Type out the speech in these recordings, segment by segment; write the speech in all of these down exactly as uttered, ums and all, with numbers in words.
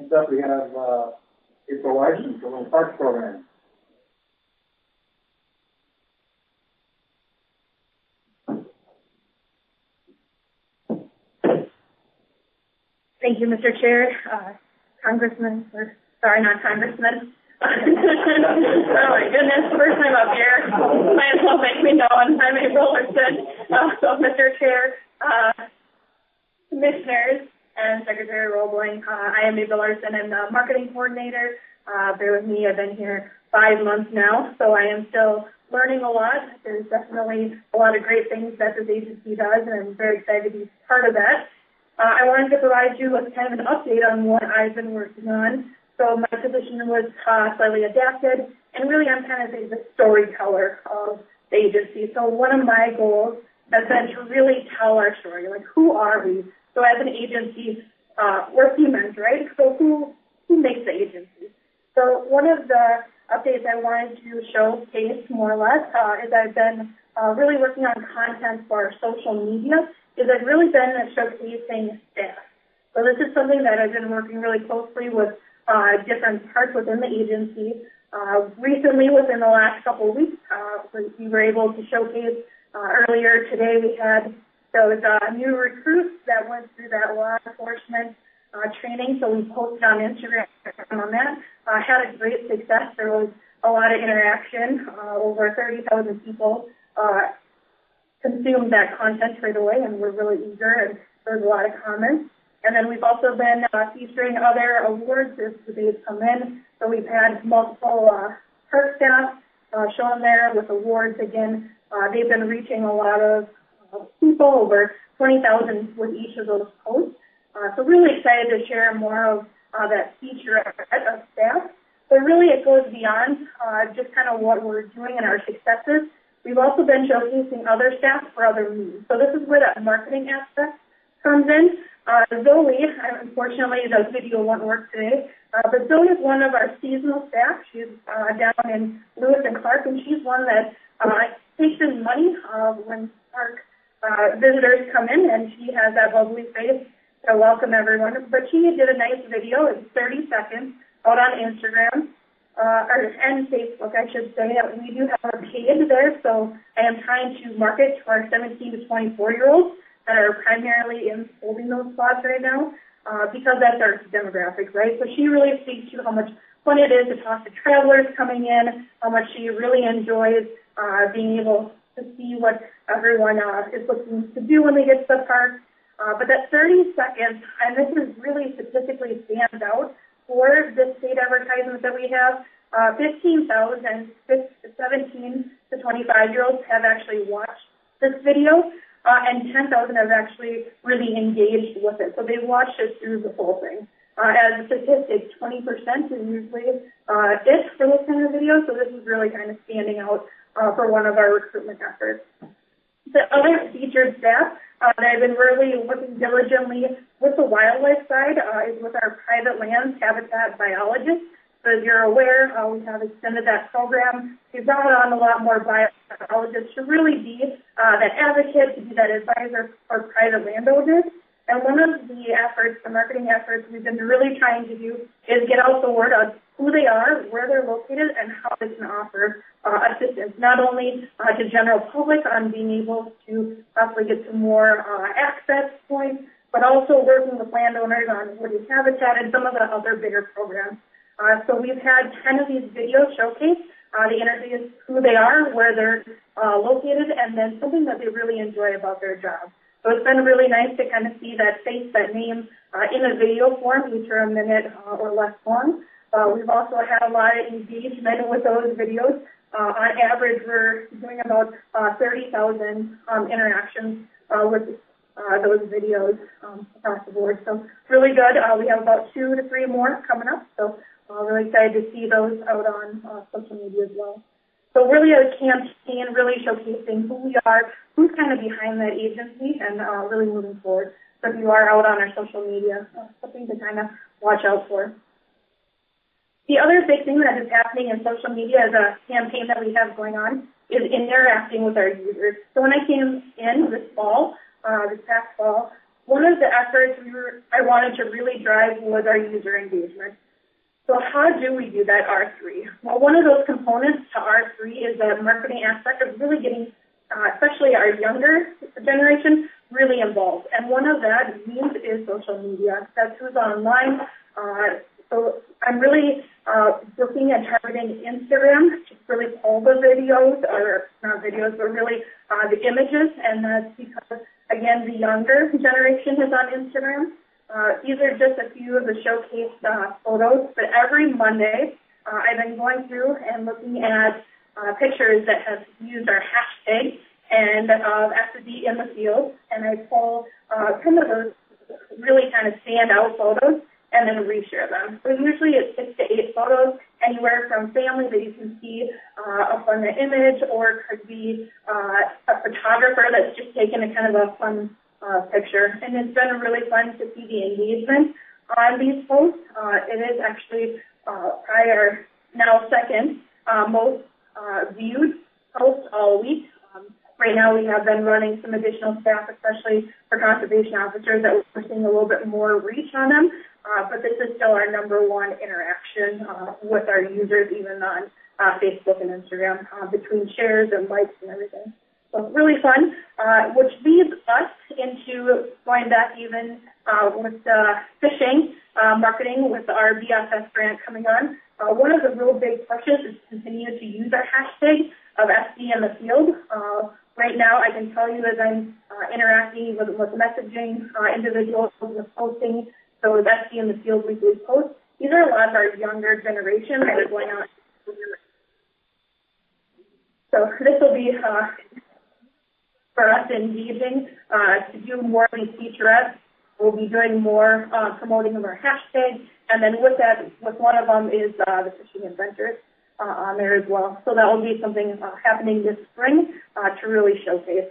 next up we have uh, April Larson from the Parks Program. Thank you, Mister Chair, uh, Congressman, or sorry, not Congressman. Oh my goodness, first time up here. Might as well make me known. I'm April Larson. Uh, so, Mister Chair, uh, Commissioners, and Secretary Roebling, uh, I am April Larson. I'm the Marketing Coordinator. Uh, bear with me, I've been here five months now, so I am still learning a lot. There's definitely a lot of great things that this agency does, and I'm very excited to be part of that. Uh, I wanted to provide you with kind of an update on what I've been working on. So my position was uh, slightly adapted, and really I'm kind of the storyteller of the agency. So one of my goals has been to really tell our story, like who are we? So as an agency, uh, we're humans, right? So who who makes the agency? So one of the updates I wanted to showcase more or less uh, is I've been uh, really working on content for our social media. Is I've really been showcasing staff. So this is something that I've been working really closely with uh, different parts within the agency. Uh, recently, within the last couple of weeks, uh, we were able to showcase, uh, earlier today we had those uh, new recruits that went through that law enforcement uh, training, so we posted on Instagram on that. Uh, had a great success. There was a lot of interaction, uh, over thirty thousand people uh, consumed that content right away, and we're really eager, and there's a lot of comments. And then we've also been uh, featuring other awards as the days come in. So we've had multiple uh, park staff uh, shown there with awards. Again, uh, they've been reaching a lot of uh, people, over twenty thousand with each of those posts. Uh, so really excited to share more of uh, that feature of staff. But really it goes beyond uh, just kind of what we're doing and our successes. We've also been showcasing other staff for other needs. So this is where that marketing aspect comes in. Uh, Zoe, unfortunately the video won't work today, uh, but Zoe is one of our seasonal staff. She's uh, down in Lewis and Clark, and she's one that uh, takes in money uh, when park uh, visitors come in, and she has that lovely face to welcome everyone. But she did a nice video, it's thirty seconds, out on Instagram. Uh, or, and Facebook, I should say. We do have a page there, so I am trying to market to our seventeen to twenty-four year olds that are primarily in holding those spots right now, uh, because that's our demographic, right? So she really speaks to how much fun it is to talk to travelers coming in, how much she really enjoys uh, being able to see what everyone uh, is looking to do when they get to the park. Uh, but that thirty seconds, and this is really statistically stands out, for this state advertisement that we have, uh, fifteen thousand seventeen to twenty-five year olds have actually watched this video, uh, and ten thousand have actually really engaged with it. So they watched it through the whole thing. Uh, as a statistic, twenty percent is usually uh, it for this kind of video, so this is really kind of standing out uh, for one of our recruitment efforts. The other featured staff uh, that I've been really working diligently with the wildlife side uh, is with our private lands habitat biologists. So as you're aware, uh, we have extended that program. We've brought on a lot more biologists to really be uh, that advocate, to be that advisor for private landowners. And one of the efforts, the marketing efforts we've been really trying to do is get out the word of who they are, where they're located, and how they can offer uh, assistance, not only uh, to general public on being able to possibly get some more uh, access points, but also working with landowners on woody habitat and some of the other bigger programs. Uh, so we've had ten of these videos showcase. Uh, the interviews, who they are, where they're uh, located, and then something that they really enjoy about their job. So it's been really nice to kind of see that face, that name uh, in a video form, each are a minute uh, or less long. Uh, we've also had a lot of engagement with those videos. Uh, on average, we're doing about uh, thirty thousand um, interactions uh, with uh, those videos um, across the board. So really good. Uh, we have about two to three more coming up. So uh, really excited to see those out on uh, social media as well. So really a campaign really showcasing who we are, who's kind of behind that agency, and uh, really moving forward. So if you are out on our social media, uh, something to kind of watch out for. The other big thing that is happening in social media as a campaign that we have going on is interacting with our users. So when I came in this fall, uh, this past fall, one of the efforts we were, I wanted to really drive was our user engagement. So how do we do that R three? Well, one of those components to R three is the marketing aspect of really getting, uh, especially our younger generation, really involved. And one of that means is social media. That's who's online. Uh, so I'm really uh, looking at targeting Instagram to really pull the videos, or not videos, but really uh, the images. And that's because, again, the younger generation is on Instagram. Uh, these are just a few of the showcased uh, photos, but every Monday uh, I've been going through and looking at uh, pictures that have used our hashtag and uh, S D in the field, and I pull uh, some of those really kind of stand out photos and then reshare them. So usually it's six to eight photos, anywhere from family that you can see uh, up on the image, or it could be uh, a photographer that's just taken a kind of a fun Uh, picture, and it's been really fun to see the engagement on these posts. Uh, it is actually uh, our now second uh, most uh, viewed post all week. Um, right now we have been running some additional staff, especially for conservation officers, that we're seeing a little bit more reach on them, uh, but this is still our number one interaction uh, with our users, even on uh, Facebook and Instagram, uh, between shares and likes and everything. So really fun, uh, which leads us into going back even uh, with uh, fishing, uh, marketing with our B F S grant coming on. Uh, one of the real big pushes is to continue to use our hashtag of S D in the field. Uh, right now, I can tell you as I'm uh, interacting with, with messaging uh, individuals with posting, so with S D in the field weekly posts, these are a lot of our younger generation that are going out. So this will be uh, for us engaging uh, to do more of these featurettes. We'll be doing more uh, promoting of our hashtag, and then with that, with one of them is uh, the Fishing Adventures uh, on there as well. So that will be something uh, happening this spring uh, to really showcase.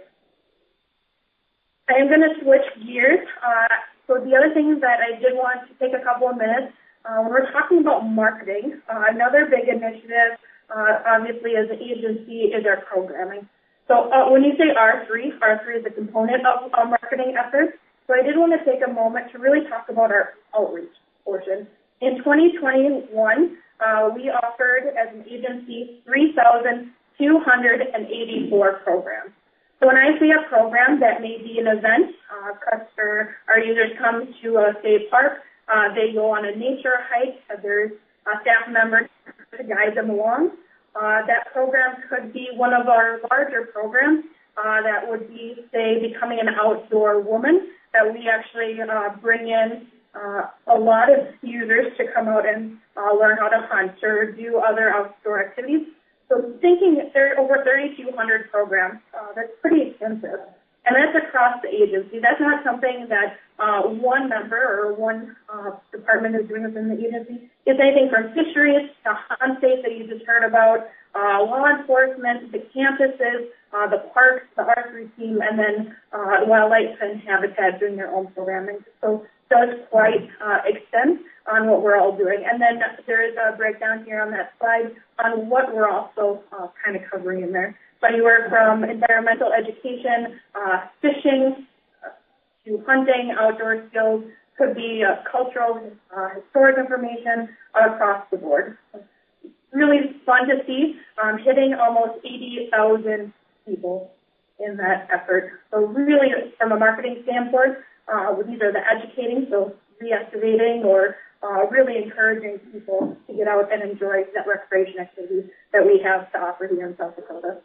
I am going to switch gears. Uh, so the other thing that I did want to take a couple of minutes, uh, when we're talking about marketing, uh, another big initiative, uh, obviously as an agency, is our programming. So uh, when you say R three, R three is a component of our marketing efforts. So I did want to take a moment to really talk about our outreach portion. In twenty twenty-one, uh, we offered as an agency three thousand two hundred eighty-four programs. So when I say a program, that may be an event. Uh, customer, our users come to a state park. Uh, they go on a nature hike. There's a staff member to guide them along. Uh, that program could be one of our larger programs uh, that would be, say, becoming an outdoor woman, that we actually uh, bring in uh, a lot of users to come out and uh, learn how to hunt or do other outdoor activities. So thinking there are over thirty-two hundred programs, uh, that's pretty extensive. And that's across the agency. That's not something that uh, one member or one uh, department is doing within the agency. It's anything from fisheries to hunt safe that you just heard about, uh, law enforcement, the campuses, uh, the parks, the R three team, and then uh, wildlife and habitat doing their own programming. So it does quite uh, extend on what we're all doing. And then there is a breakdown here on that slide on what we're also uh, kind of covering in there. So anywhere from environmental education, uh, fishing, uh, to hunting, outdoor skills, could be uh, cultural, uh, historic information uh, across the board. Really fun to see, um, hitting almost eighty thousand people in that effort. So really, from a marketing standpoint, uh, these are the educating, so reactivating or uh, really encouraging people to get out and enjoy that recreation activities that we have to offer here in South Dakota.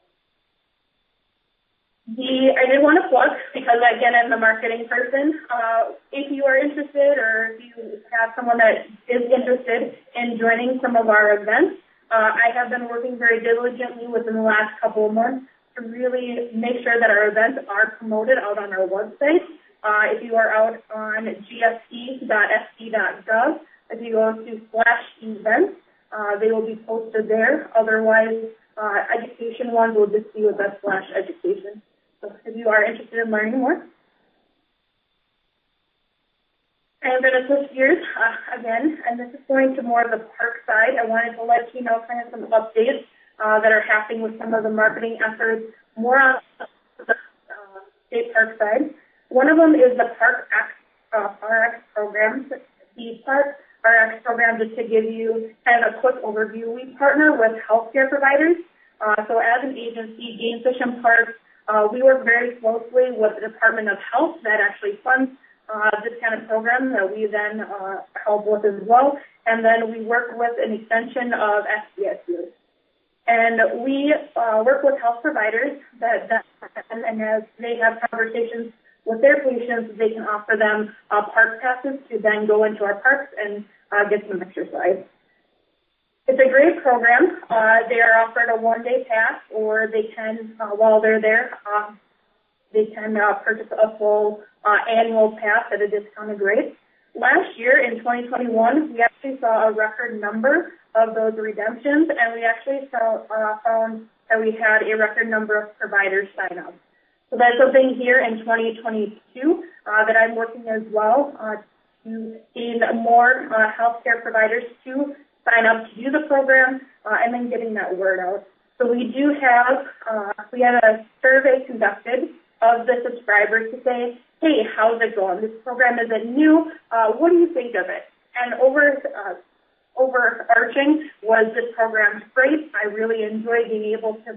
The, I did want to plug, because again, I'm the marketing person, uh, if you are interested or if you have someone that is interested in joining some of our events, uh, I have been working very diligently within the last couple of months to really make sure that our events are promoted out on our website. Uh, if you are out on g s t dot s d dot gov, if you go to slash events, uh, they will be posted there. Otherwise, uh, education ones will just be with us slash education. So if you are interested in learning more, I am going to switch gears uh, again, and this is going to more of the park side. I wanted to let you know kind of some updates uh, that are happening with some of the marketing efforts, more on the uh, state park side. One of them is the Park X, uh, R X program. The Park R X program, just to give you kind of a quick overview, we partner with healthcare providers. Uh, so as an agency, Game Fish and Parks, uh, we work very closely with the Department of Health that actually funds uh, this kind of program that we then uh, help with as well. And then we work with an extension of S D S U. And we uh, work with health providers that, that and, and as they have conversations with their patients, they can offer them uh, park passes to then go into our parks and uh, get some exercise. It's a great program. Uh, they are offered a one-day pass, or they can, uh, while they're there, uh, they can uh, purchase a full uh, annual pass at a discounted rate. Last year, in twenty twenty-one, we actually saw a record number of those redemptions, and we actually saw, uh, found that we had a record number of providers sign up. So that's something here in twenty twenty-two uh, that I'm working as well uh, to gain more uh, healthcare providers to sign up to do the program uh, and then getting that word out. So we do have, uh, we had a survey conducted of the subscribers to say, hey, how's it going? This program isn't new. Uh, what do you think of it? And over, uh, overarching was this program's great. I really enjoy being able to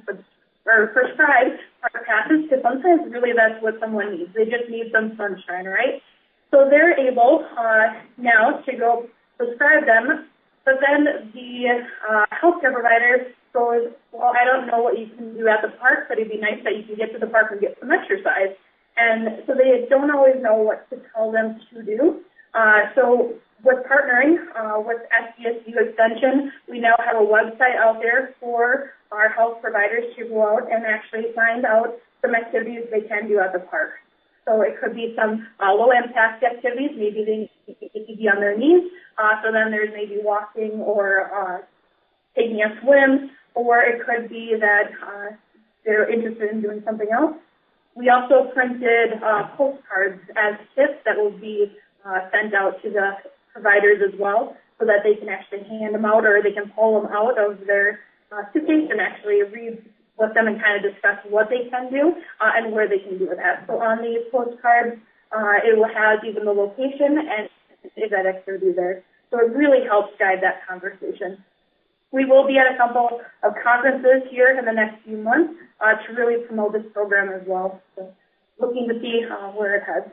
or prescribe our passes, because sometimes really that's what someone needs. They just need some sunshine, right? So they're able uh, now to go prescribe them, but then the uh, healthcare provider goes, well, I don't know what you can do at the park, but it'd be nice that you can get to the park and get some exercise. And so they don't always know what to tell them to do. Uh, so with partnering uh, with S D S U Extension, we now have a website out there for our health providers to go out and actually find out some activities they can do at the park. So it could be some uh, low-impact activities. Maybe they need to be on their knees. Uh, so then there's maybe walking or uh, taking a swim, or it could be that uh, they're interested in doing something else. We also printed uh, postcards as tips that will be uh, sent out to the providers as well, so that they can actually hand them out, or they can pull them out of their uh, suitcase and actually read with them and kind of discuss what they can do uh, and where they can do that. So on these postcards, uh, it will have even the location and is that activity there. So it really helps guide that conversation. We will be at a couple of conferences here in the next few months uh, to really promote this program as well. So looking to see uh, where it heads.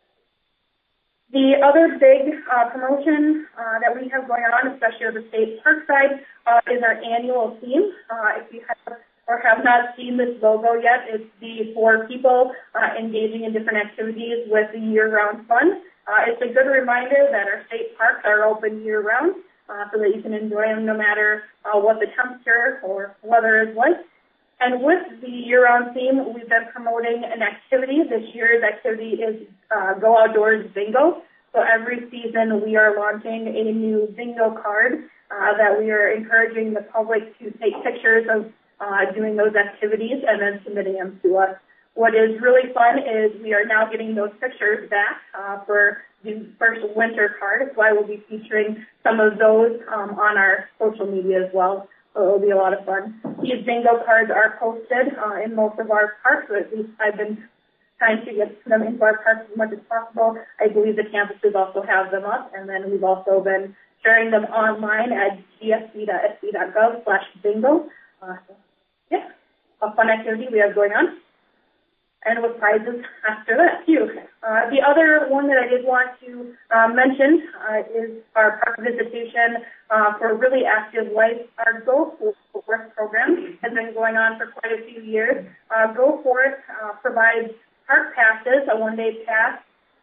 The other big uh, promotion uh, that we have going on, especially on the state park side, uh, is our annual theme. Uh, if you have or have not seen this logo yet, it's the for people uh, engaging in different activities with the year-round fun. Uh, it's a good reminder that our state parks are open year-round uh, so that you can enjoy them no matter uh, what the temperature or weather is like. And with the year-round theme, we've been promoting an activity. This year's activity is uh, Go Outdoors Bingo. So every season we are launching a new bingo card uh, that we are encouraging the public to take pictures of uh, doing those activities and then submitting them to us. What is really fun is we are now getting those pictures back uh, for the first winter card. So I will be featuring some of those um, on our social media as well. So it'll be a lot of fun. These bingo cards are posted uh, in most of our parks, or at least I've been trying to get them into our parks as much as possible. I believe the campuses also have them up, and then we've also been sharing them online at g s b dot s b dot gov slash bingo. Uh, so, yeah, a fun activity we have going on. And with prizes after that, too. Uh, the other one that I did want to uh, mention uh, is our park visitation uh, for Really Active Life. Our Go Forth program has been going on for quite a few years. Uh, Go Forth uh, provides park passes, a one-day pass,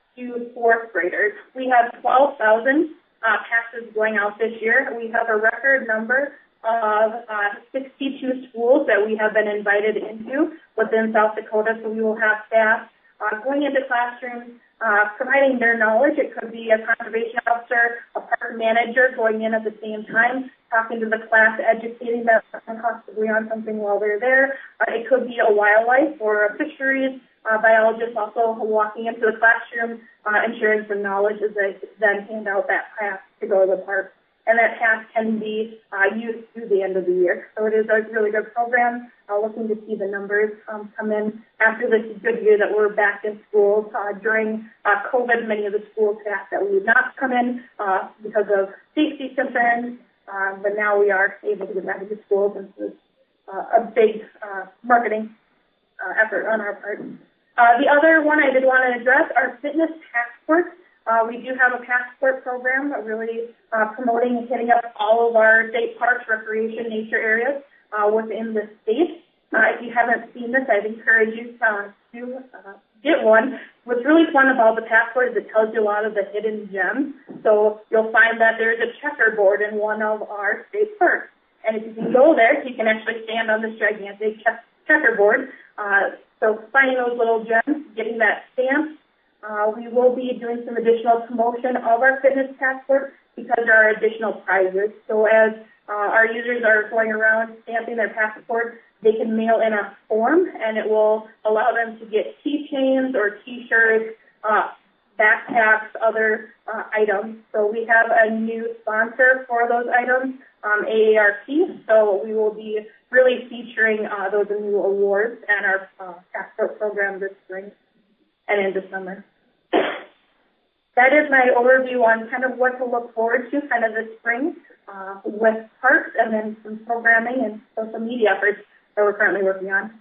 to fourth graders. We have twelve thousand uh, passes going out this year. We have a record number of uh, sixty-two schools that we have been invited into within South Dakota. So we will have staff uh, going into classrooms, uh, providing their knowledge. It could be a conservation officer, a park manager going in at the same time, talking to the class, educating them possibly on something while they're there. Uh, it could be a wildlife or a fisheries uh, biologist also walking into the classroom uh, and sharing some knowledge as they then hand out that pass to go to the park. and that pass can be uh, used through the end of the year. So it is a really good program. Uh, looking to see the numbers um, come in after this good year that we're back in schools. Uh, during uh, COVID, many of the schools asked that we would not come in uh, because of safety concerns, uh, but now we are able to get back into schools, and this is uh, a big uh, marketing uh, effort on our part. Uh, the other one I did want to address are fitness passports. Uh, we do have a passport program that really uh, promoting and hitting up all of our state parks, recreation, nature areas uh, within the state. Uh, if you haven't seen this, I'd encourage you uh, to uh, get one. What's really fun about the passport is it tells you a lot of the hidden gems. So you'll find that there's a checkerboard in one of our state parks. And if you can go there, you can actually stand on this gigantic check- checkerboard. Uh, so finding those little gems, getting that stamp. Uh, we will be doing some additional promotion of our fitness passport because there are additional prizes. So as uh, our users are going around stamping their passport, they can mail in a form, and it will allow them to get keychains or T-shirts, uh, backpacks, other uh, items. So we have a new sponsor for those items, um, A A R P. So we will be really featuring uh, those new awards and our uh, passport program this spring and into summer. That is my overview on kind of what to look forward to kind of this spring uh, with parks, and then some programming and social media efforts that we're currently working on.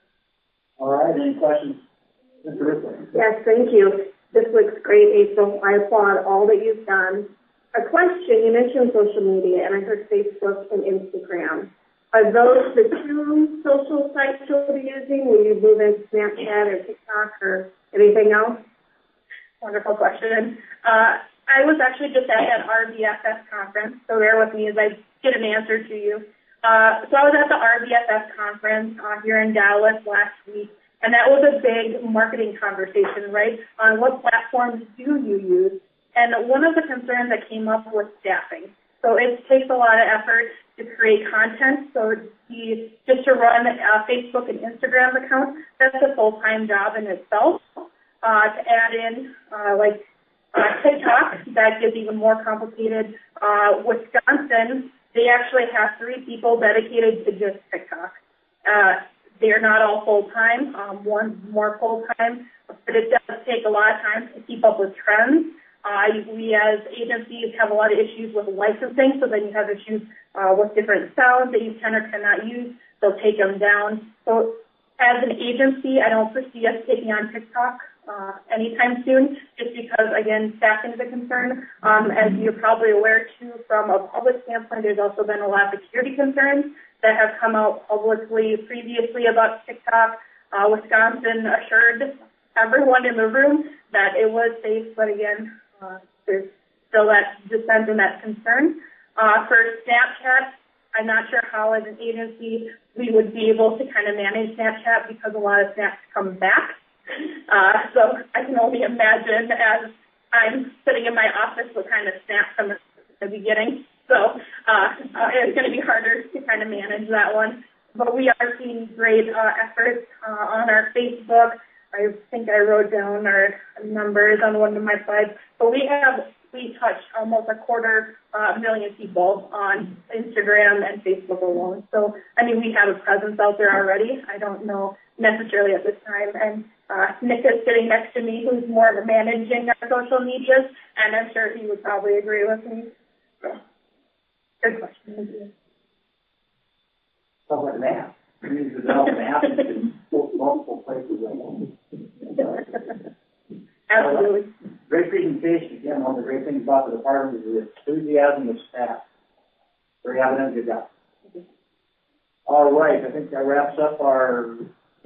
All right, any questions? Mister Ripley? Yes, thank you. This looks great, April. I applaud all that you've done. A question, you mentioned social media, and I heard Facebook and Instagram. Are those the two social sites you'll be using? Will you move into Snapchat or TikTok or anything else? Wonderful question. Uh, I was actually just at that R B F S conference, so bear with me as I get an answer to you. Uh, so I was at the R B F S conference uh, here in Dallas last week, and that was a big marketing conversation, right, on what platforms do you use. And one of the concerns that came up was staffing. So it takes a lot of effort to create content. So the, just to run a Facebook and Instagram account, that's a full-time job in itself. Uh, to add in, uh, like, uh, TikTok, that gets even more complicated. Uh, Wisconsin, they actually have three people dedicated to just TikTok. Uh, they're not all full-time. Um, one's more full-time, but it does take a lot of time to keep up with trends. Uh, we as agencies have a lot of issues with licensing, so then you have issues uh, with different sounds that you can or cannot use. They'll take them down. So as an agency, I don't foresee us taking on TikTok uh, anytime soon, just because, again, staffing is a concern. Um, as you're probably aware, too, from a public standpoint, there's also been a lot of security concerns that have come out publicly previously about TikTok. Uh, Wisconsin assured everyone in the room that it was safe, but again, uh, there's still that dissent and that concern. Uh, for Snapchat, I'm not sure how, as an agency, we would be able to kind of manage Snapchat because a lot of snaps come back. Uh, so I can only imagine as I'm sitting in my office what kind of snaps I'm going to be getting. So uh, uh, it's going to be harder to kind of manage that one. But we are seeing great uh, efforts uh, on our Facebook. I think I wrote down our numbers on one of my slides. But we have, we touch almost a quarter uh, million people on Instagram and Facebook alone. So, I mean, we have a presence out there already. I don't know necessarily at this time. And uh, Nick is sitting next to me, who's more of managing our social medias, and I'm sure he would probably agree with me. So, good question. Sounds like an app. You need to develop an app in multiple places at once. Absolutely. Great presentation. Again, one of the great things about the department is the enthusiasm of staff. Very evident. Good job. All right. I think that wraps up our